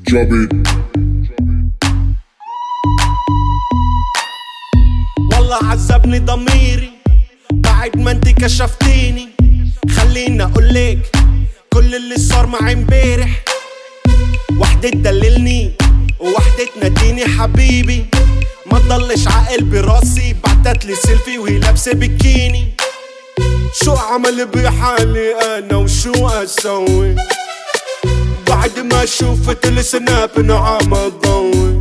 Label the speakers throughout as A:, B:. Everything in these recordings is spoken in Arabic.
A: Drop it.
B: والله عذبني ضميري بعد ما انت كشفتيني. خليني اقولك كل اللي صار معي امبارح. وحدة تدللني ووحدة تناديني حبيبي. ما تضلش عقل براسي بعتتلي سيلفي وهي لابسة بكيني. شو عمل بحالي انا وشو اسوي بعد ما شوفت السناب نعم ضوي.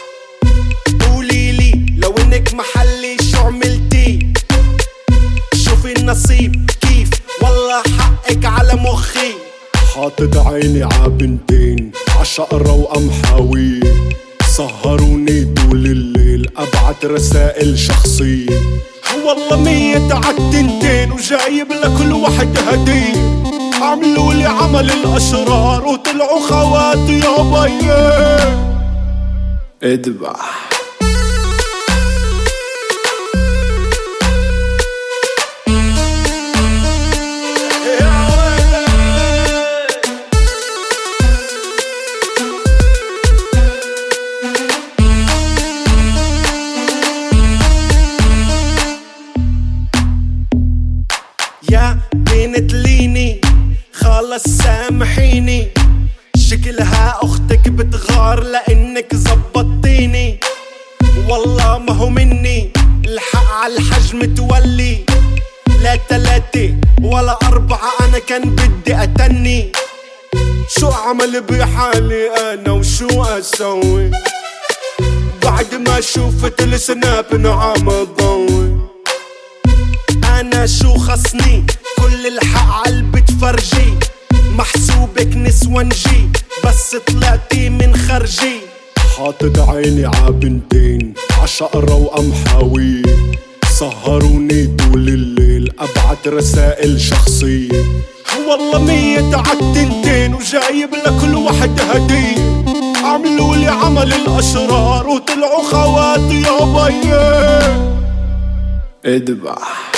B: قوليلي لو انك محلي شو عملتي. شوفي النصيب كيف والله حقك على مخي.
C: حاطط عيني عبنتين عشقرة وقمحاوي. سهروني طول الليل ابعت رسائل شخصية.
B: والله 100 عالتنتين وجايب لكل واحد هدية. عملولي عمل الاشرار وطلعوا خواتي يا بيي.
C: اذبح
B: يا بنت ليني خلص سامحيني. شكلها اختك بتغار لانك زبطتيني. والله ما هو مني الحق عالحجم تولي. لا 3 ولا 4 انا كان بدي اتني. شو عمل بحالي انا وشو اسوي بعد ما شوفت السناب نعم ضوي. انا شو خصني كل الحق عالبت فرجي. محسوبك نسوانجي بس طلعتي من خرجي.
C: حاطط عيني عبنتين عشقرة وقمحاوي. سهروني طول الليل ابعت رسائل شخصية.
B: والله 100 عالتنتين وجايب لكل واحد هدية. عملولي عمل الاشرار وطلعوا خواتي يا بيي.
C: اذبح